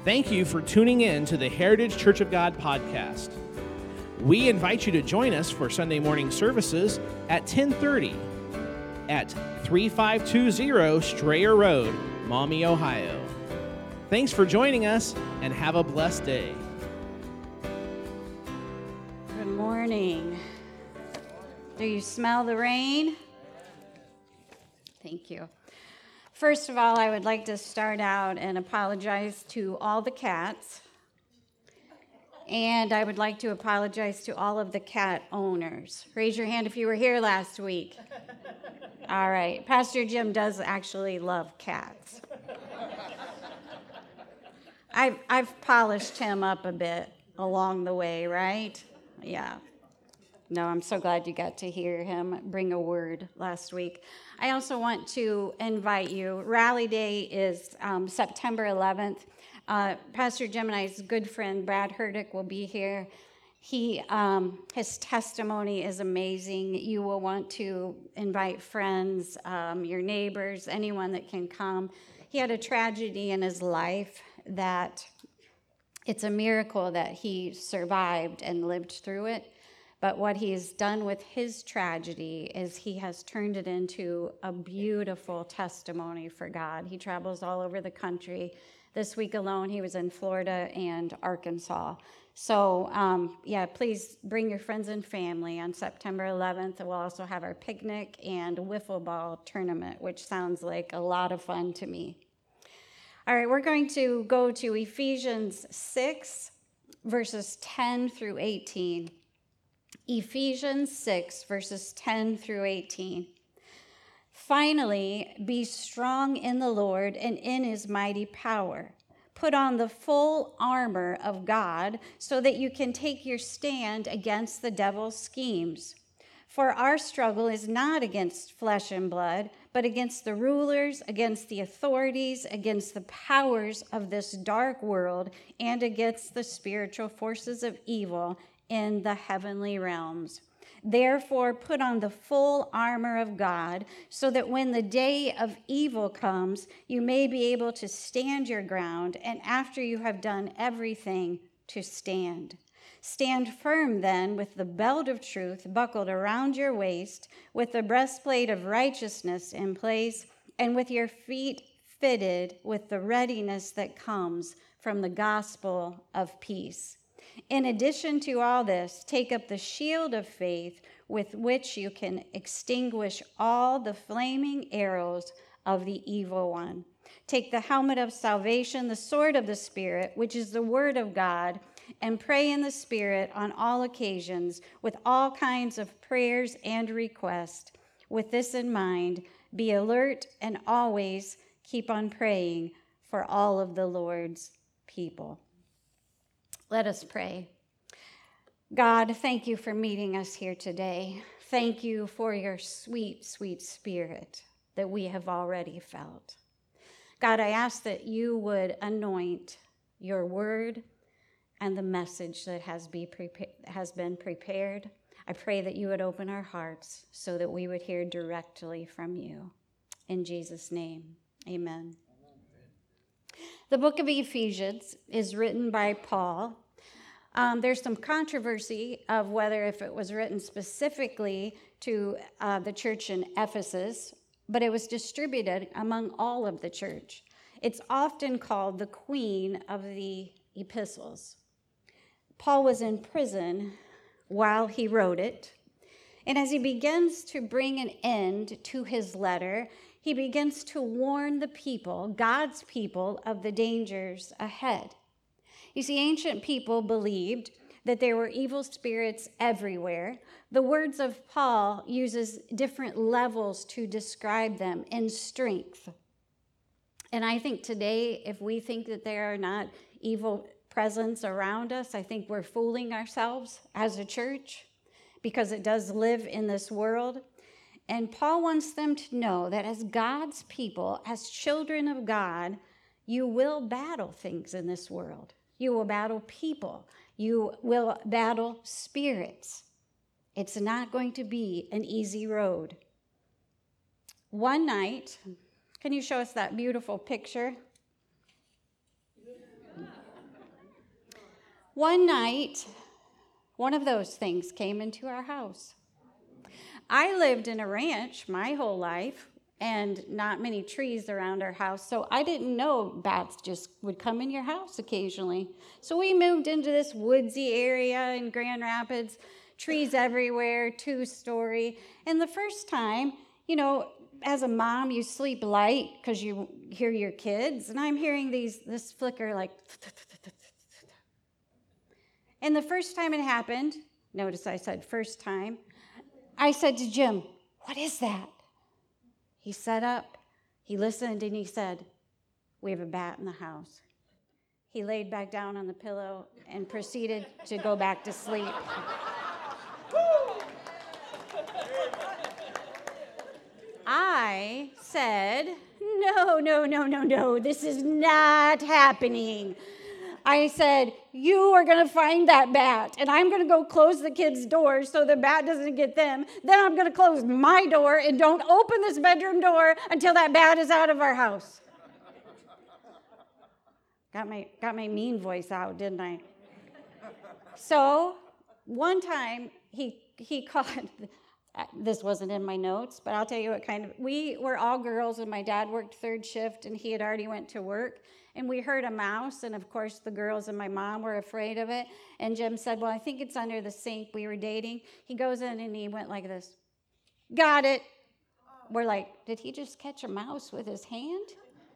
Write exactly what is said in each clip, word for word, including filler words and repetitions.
Thank you for tuning in to the Heritage Church of God podcast. We invite you to join us for Sunday morning services at ten thirty at thirty-five twenty Strayer Road, Maumee, Ohio. Thanks for joining us, and have a blessed day. Good morning. Do you smell the rain? Thank you. First of all, I would like to start out and apologize to all the cats. And I would like to apologize to all of the cat owners. Raise your hand if you were here last week. All right. Pastor Jim does actually love cats. I've, I've polished him up a bit along the way, right? Yeah. No, I'm so glad you got to hear him bring a word last week. I also want to invite you. Rally Day is um, September eleventh. Uh, Pastor Jim and I's good friend Brad Hurdick will be here. He, um, his testimony is amazing. You will want to invite friends, um, your neighbors, anyone that can come. He had a tragedy in his life that it's a miracle that he survived and lived through it. But what he's done with his tragedy is he has turned it into a beautiful testimony for God. He travels all over the country. This week alone, he was in Florida and Arkansas. So, um, yeah, please bring your friends and family on September eleventh. We'll also have our picnic and wiffle ball tournament, which sounds like a lot of fun to me. All right, we're going to go to Ephesians six, verses ten through eighteen. Ephesians six, verses ten through eighteen. Finally, be strong in the Lord and in his mighty power. Put on the full armor of God so that you can take your stand against the devil's schemes. For our struggle is not against flesh and blood, but against the rulers, against the authorities, against the powers of this dark world, and against the spiritual forces of evil in the heavenly realms. Therefore, put on the full armor of God, so that when the day of evil comes, you may be able to stand your ground, and after you have done everything, to stand. Stand firm then, with the belt of truth buckled around your waist, with the breastplate of righteousness in place, and with your feet fitted with the readiness that comes from the gospel of peace. In addition to all this, take up the shield of faith with which you can extinguish all the flaming arrows of the evil one. Take the helmet of salvation, the sword of the Spirit, which is the word of God, and pray in the Spirit on all occasions with all kinds of prayers and requests. With this in mind, be alert and always keep on praying for all of the Lord's people. Let us pray. God, thank you for meeting us here today. Thank you for your sweet, sweet spirit that we have already felt. God, I ask that you would anoint your word and the message that has, be prepa- has been prepared. I pray that you would open our hearts so that we would hear directly from you. In Jesus' name, amen. The book of Ephesians is written by Paul. Um, there's some controversy of whether if it was written specifically to uh, the church in Ephesus, but it was distributed among all of the church. It's often called the queen of the epistles. Paul was in prison while he wrote it, and as he begins to bring an end to his letter, he begins to warn the people, God's people, of the dangers ahead. You see, ancient people believed that there were evil spirits everywhere. The words of Paul uses different levels to describe them in strength. And I think today, if we think that there are not evil presence around us, I think we're fooling ourselves as a church, because it does live in this world. And Paul wants them to know that as God's people, as children of God, you will battle things in this world. You will battle people. You will battle spirits. It's not going to be an easy road. One night, can you show us that beautiful picture? One night, one of those things came into our house. I lived in a ranch my whole life and not many trees around our house, so I didn't know bats just would come in your house occasionally. So we moved into this woodsy area in Grand Rapids, trees everywhere, two-story. And the first time, you know, as a mom, you sleep light because you hear your kids, and I'm hearing these this flicker like. And the first time it happened, notice I said first time, I said to Jim, "What is that?" He sat up, he listened, and he said, "We have a bat in the house." He laid back down on the pillow and proceeded to go back to sleep. I said, no, no, no, no, no, this is not happening. I said, you are going to find that bat, and I'm going to go close the kids' doors so the bat doesn't get them. Then I'm going to close my door, and don't open this bedroom door until that bat is out of our house. Got my, got my mean voice out, didn't I? So one time he he called, this wasn't in my notes, but I'll tell you what kind of, we were all girls, and my dad worked third shift, and he had already went to work. And we heard a mouse, and of course the girls and my mom were afraid of it. And Jim said, well, I think it's under the sink. We were dating. He goes in and he went like this. Got it. We're like, did he just catch a mouse with his hand?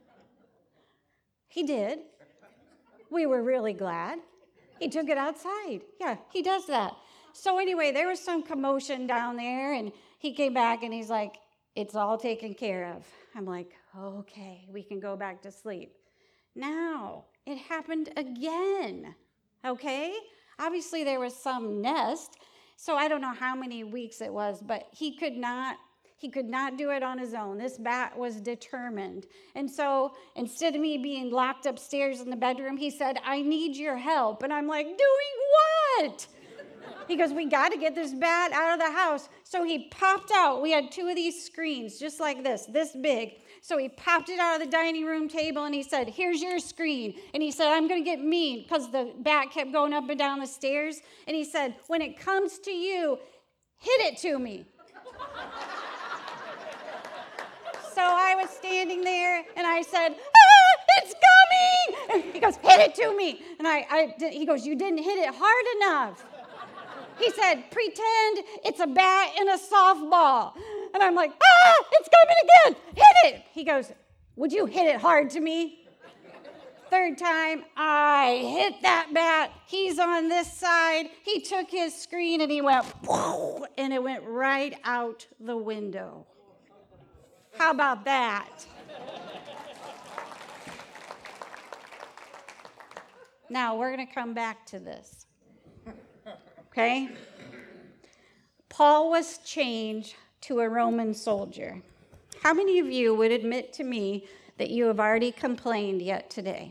He did. We were really glad. He took it outside. Yeah, he does that. So anyway, there was some commotion down there, and he came back and he's like, it's all taken care of. I'm like, okay, we can go back to sleep. Now, it happened again, okay? Obviously, there was some nest, so I don't know how many weeks it was, but he could not, he could not do it on his own. This bat was determined. And so instead of me being locked upstairs in the bedroom, he said, I need your help. And I'm like, doing what? He goes, we got to get this bat out of the house. So he popped out. We had two of these screens just like this, this big. So he popped it out of the dining room table, and he said, here's your screen. And he said, I'm going to get mean because the bat kept going up and down the stairs. And he said, when it comes to you, hit it to me. So I was standing there, and I said, ah, it's coming. And he goes, hit it to me. And I, I did, he goes, you didn't hit it hard enough. He said, pretend it's a bat in a softball. And I'm like, ah, it's coming again. Hit it. He goes, would you hit it hard to me? Third time, I hit that bat. He's on this side. He took his screen and he went, whoo, and it went right out the window. How about that? Now, we're going to come back to this. Okay? Paul was chained to a Roman soldier. How many of you would admit to me that you have already complained yet today?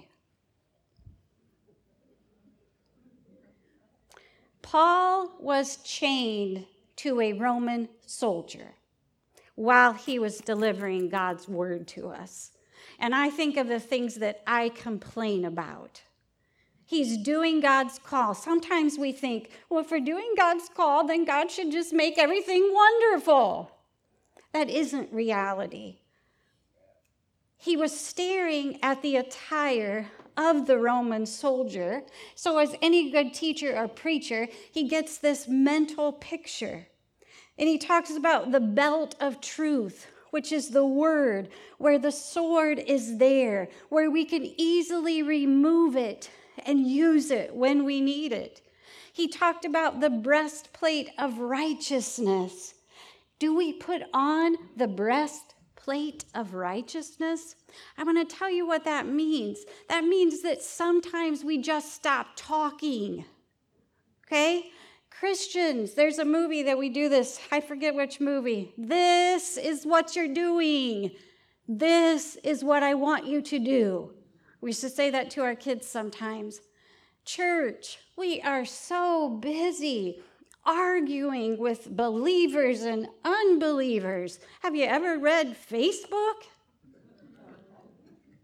Paul was chained to a Roman soldier while he was delivering God's word to us. And I think of the things that I complain about. He's doing God's call. Sometimes we think, well, if we're doing God's call, then God should just make everything wonderful. That isn't reality. He was staring at the attire of the Roman soldier. So as any good teacher or preacher, he gets this mental picture. And he talks about the belt of truth, which is the word, where the sword is there, where we can easily remove it and use it when we need it. He talked about the breastplate of righteousness. Do we put on the breastplate of righteousness? I'm going to tell you what that means. That means that sometimes we just stop talking. Okay? Christians, there's a movie that we do this. I forget which movie. This is what you're doing. This is what I want you to do. We used to say that to our kids sometimes. Church, we are so busy arguing with believers and unbelievers. Have you ever read Facebook?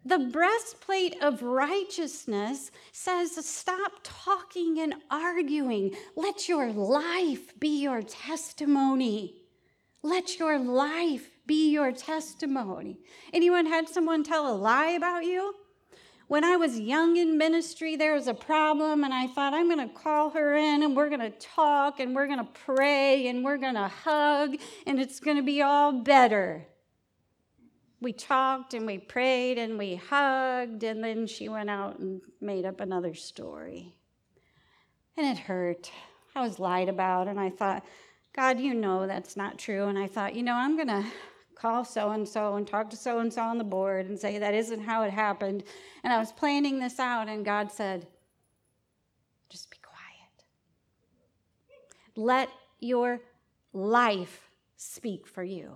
The breastplate of righteousness says stop talking and arguing. Let your life be your testimony. Let your life be your testimony. Anyone had someone tell a lie about you? When I was young in ministry, there was a problem, and I thought, I'm going to call her in, and we're going to talk, and we're going to pray, and we're going to hug, and it's going to be all better. We talked and we prayed and we hugged, and then she went out and made up another story. And it hurt. I was lied about, and I thought, God, you know that's not true. And I thought, you know, I'm going to call so-and-so and talk to so-and-so on the board and say that isn't how it happened. And I was planning this out, and God said, just be quiet. Let your life speak for you.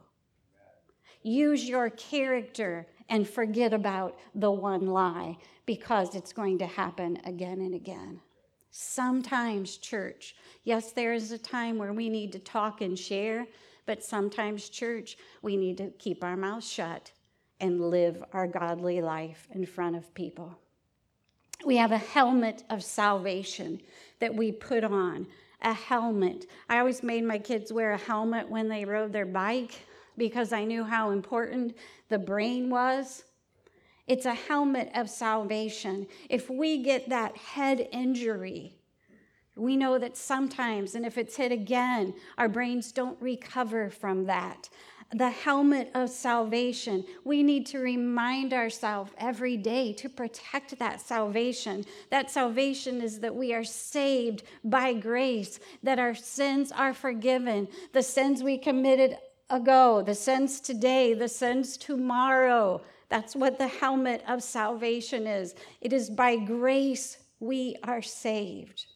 Use your character and forget about the one lie, because it's going to happen again and again. Sometimes, church, yes, there is a time where we need to talk and share, but sometimes, church, we need to keep our mouths shut and live our godly life in front of people. We have a helmet of salvation that we put on, a helmet. I always made my kids wear a helmet when they rode their bike, because I knew how important the brain was. It's a helmet of salvation. If we get that head injury, we know that sometimes, and if it's hit again, our brains don't recover from that. The helmet of salvation, we need to remind ourselves every day to protect that salvation. That salvation is that we are saved by grace, that our sins are forgiven, the sins we committed ago, the sins today, the sins tomorrow. That's what the helmet of salvation is. It is by grace we are saved.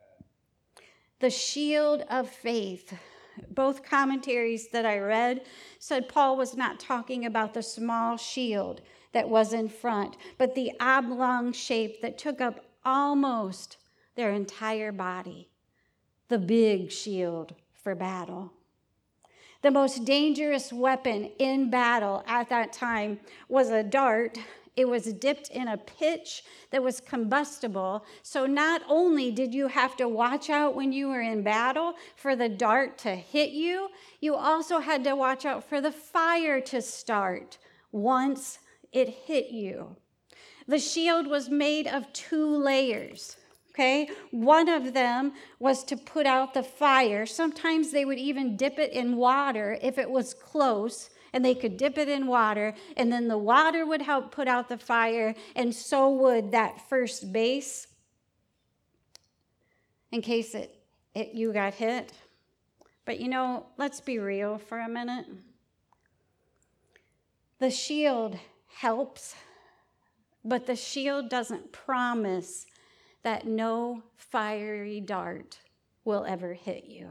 The shield of faith. Both commentaries that I read said Paul was not talking about the small shield that was in front, but the oblong shape that took up almost their entire body. The big shield for battle. The most dangerous weapon in battle at that time was a dart. It was dipped in a pitch that was combustible. So not only did you have to watch out when you were in battle for the dart to hit you, you also had to watch out for the fire to start once it hit you. The shield was made of two layers. Okay, one of them was to put out the fire. Sometimes they would even dip it in water if it was close, and they could dip it in water, and then the water would help put out the fire, and so would that first base, in case it, it you got hit. But you know, let's be real for a minute. The shield helps, but the shield doesn't promise that no fiery dart will ever hit you.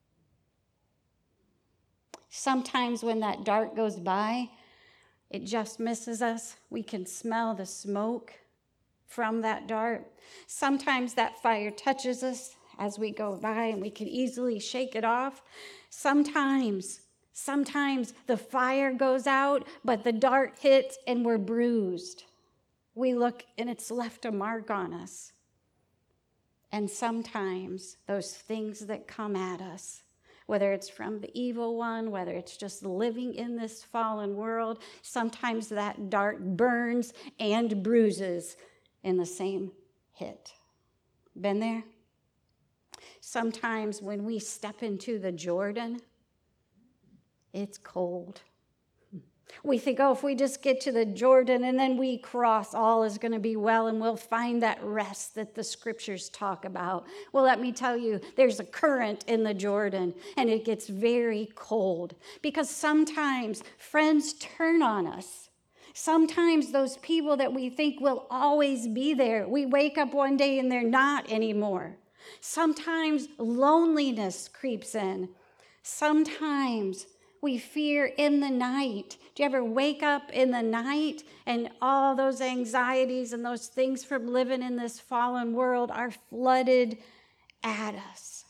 Sometimes when that dart goes by, it just misses us. We can smell the smoke from that dart. Sometimes that fire touches us as we go by, and we can easily shake it off. Sometimes, sometimes the fire goes out, but the dart hits and we're bruised. We look and it's left a mark on us. And sometimes those things that come at us, whether it's from the evil one, whether it's just living in this fallen world, sometimes that dart burns and bruises in the same hit. Been there? Sometimes when we step into the Jordan, it's cold. We think, oh, if we just get to the Jordan and then we cross, all is going to be well, and we'll find that rest that the scriptures talk about. Well, let me tell you, there's a current in the Jordan, and it gets very cold, because sometimes friends turn on us. Sometimes those people that we think will always be there, we wake up one day and they're not anymore. Sometimes loneliness creeps in. Sometimes we fear in the night. Do you ever wake up in the night and all those anxieties and those things from living in this fallen world are flooded at us?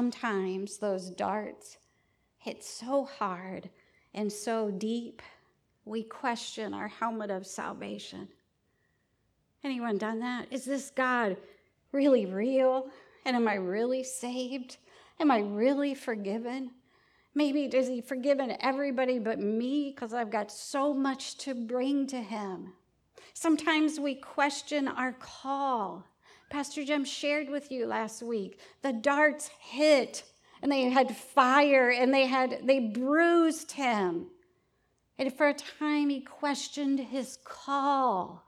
Sometimes those darts hit so hard and so deep we question our helmet of salvation. Anyone done that? Is this God really real? And am I really saved? Am I really forgiven? Maybe has he forgiven everybody but me because I've got so much to bring to him? Sometimes we question our call. Pastor Jim shared with you last week. The darts hit and they had fire and they had they bruised him. And for a time he questioned his call.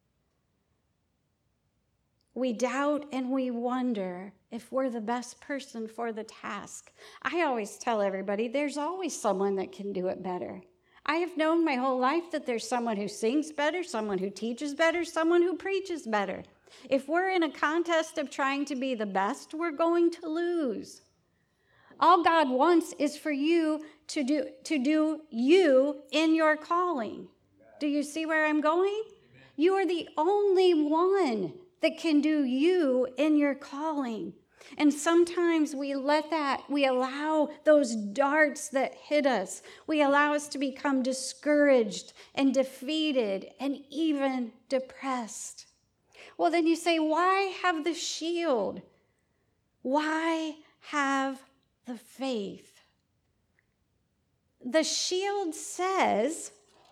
We doubt and we wonder if we're the best person for the task. I always tell everybody there's always someone that can do it better. I have known my whole life that there's someone who sings better, someone who teaches better, someone who preaches better. If we're in a contest of trying to be the best, we're going to lose. All God wants is for you to do, to do you in your calling. Do you see where I'm going? You are the only one that can do you in your calling. And sometimes we let that, we allow those darts that hit us, we allow us to become discouraged and defeated and even depressed. Well, then you say, why have the shield? Why have the faith? The shield says,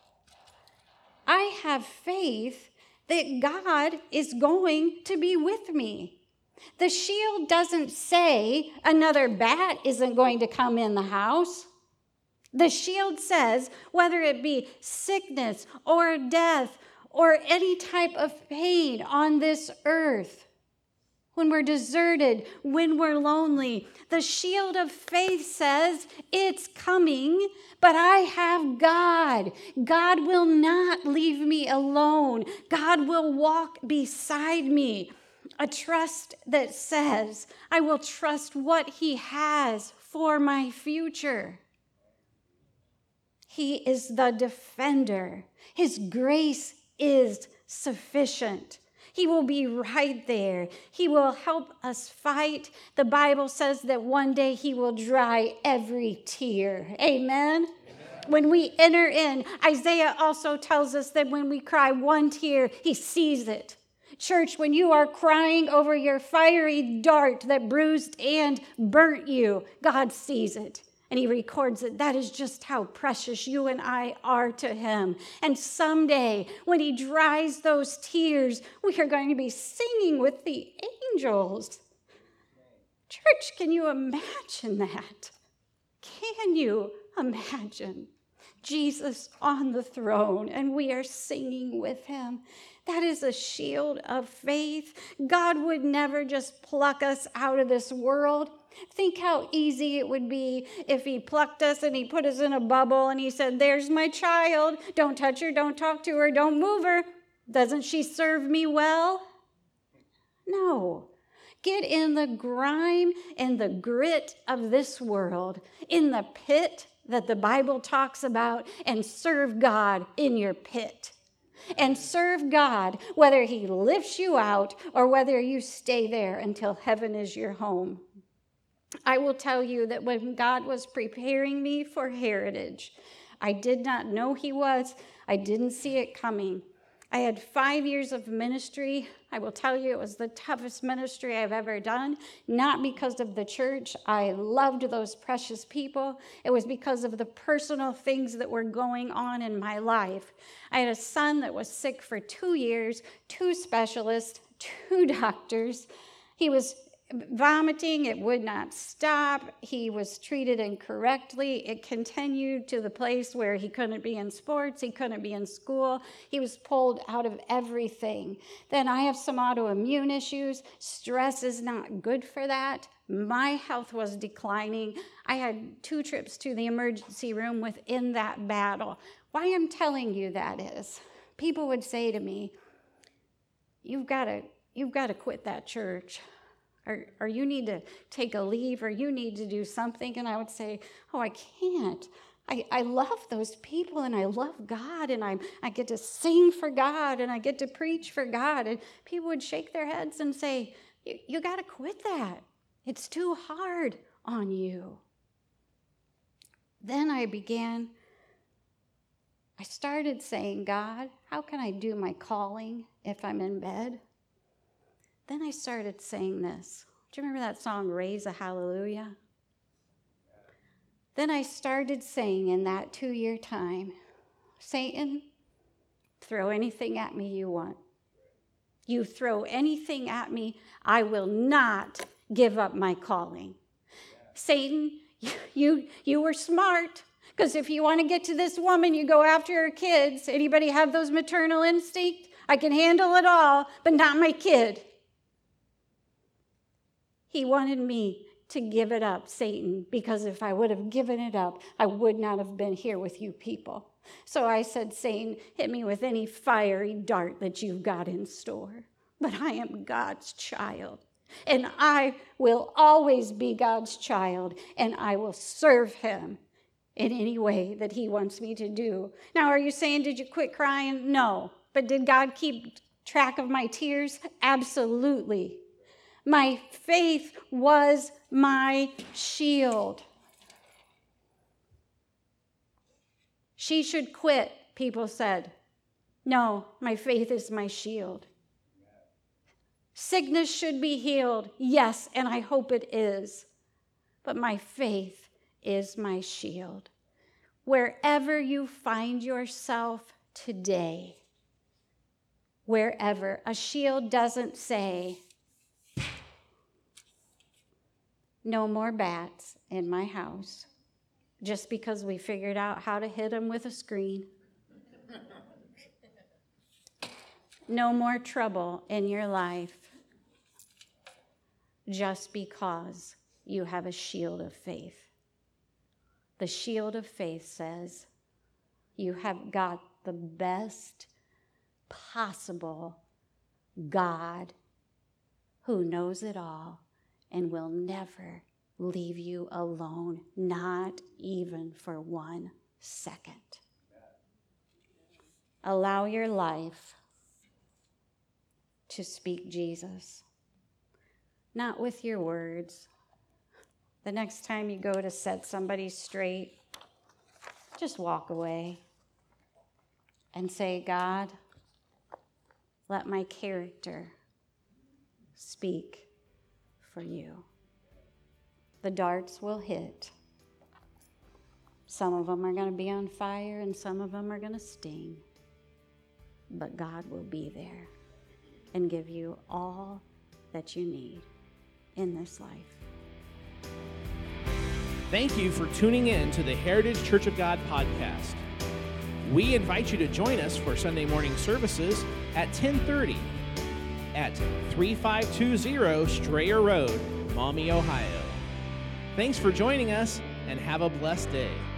I have faith that God is going to be with me. The shield doesn't say another bat isn't going to come in the house. The shield says whether it be sickness or death or any type of pain on this earth, when we're deserted, when we're lonely, the shield of faith says it's coming, but I have God. God will not leave me alone. God will walk beside me. A trust that says I will trust what he has for my future. He is the defender. His grace is sufficient. He will be right there. He will help us fight. The Bible says that one day he will dry every tear. Amen? Amen. When we enter in, Isaiah also tells us that when we cry one tear, he sees it. Church, when you are crying over your fiery dart that bruised and burnt you, God sees it. And he records it. That is just how precious you and I are to him. And someday, when he dries those tears, we are going to be singing with the angels. Church, can you imagine that? Can you imagine Jesus on the throne and we are singing with him? That is a shield of faith. God would never just pluck us out of this world. Think how easy it would be if he plucked us and he put us in a bubble and he said, there's my child. Don't touch her, don't talk to her, don't move her. Doesn't she serve me well? No. Get in the grime and the grit of this world, in the pit that the Bible talks about, and serve God in your pit. And serve God whether he lifts you out or whether you stay there until heaven is your home. I will tell you that when God was preparing me for Heritage, I did not know he was. I didn't see it coming. I had five years of ministry. I will tell you it was the toughest ministry I've ever done, not because of the church. I loved those precious people. It was because of the personal things that were going on in my life. I had a son that was sick for two years, two specialists, two doctors. He was vomiting, it would not stop. He was treated incorrectly. It continued to the place where he couldn't be in sports, he couldn't be in school. He was pulled out of everything. Then I have some autoimmune issues. Stress is not good for that. My health was declining. I had two trips to the emergency room within that battle. Why I'm telling you that is, people would say to me, you've got to, you've got to quit that church. Or, or you need to take a leave, or you need to do something. And I would say, oh, I can't. I, I love those people, and I love God, and I I get to sing for God, and I get to preach for God. And people would shake their heads and say, you, you got to quit that. It's too hard on you. Then I began, I started saying, God, how can I do my calling if I'm in bed? Then I started saying this. Do you remember that song, Raise a Hallelujah? Then I started saying in that two-year time, Satan, throw anything at me you want. You throw anything at me, I will not give up my calling. Satan, you, you, you were smart, because if you want to get to this woman, you go after her kids. Anybody have those maternal instincts? I can handle it all, but not my kid. He wanted me to give it up, Satan, because if I would have given it up, I would not have been here with you people. So I said, Satan, hit me with any fiery dart that you've got in store. But I am God's child, and I will always be God's child, and I will serve him in any way that he wants me to do. Now, are you saying, did you quit crying? No. But did God keep track of my tears? Absolutely. My faith was my shield. She should quit, people said. No, my faith is my shield. Sickness should be healed. Yes, and I hope it is. But my faith is my shield. Wherever you find yourself today, wherever, a shield doesn't say, no more bats in my house, just because we figured out how to hit them with a screen. No more trouble in your life, just because you have a shield of faith. The shield of faith says you have got the best possible God who knows it all and will never leave you alone, not even for one second. Allow your life to speak Jesus, not with your words. The next time you go to set somebody straight, just walk away and say, God, let my character speak for you. The darts will hit. Some of them are going to be on fire and some of them are going to sting. But God will be there and give you all that you need in this life. Thank you for tuning in to the Heritage Church of God podcast. We invite you to join us for Sunday morning services at ten thirty at thirty-five twenty Strayer Road, Maumee, Ohio. Thanks for joining us, and have a blessed day.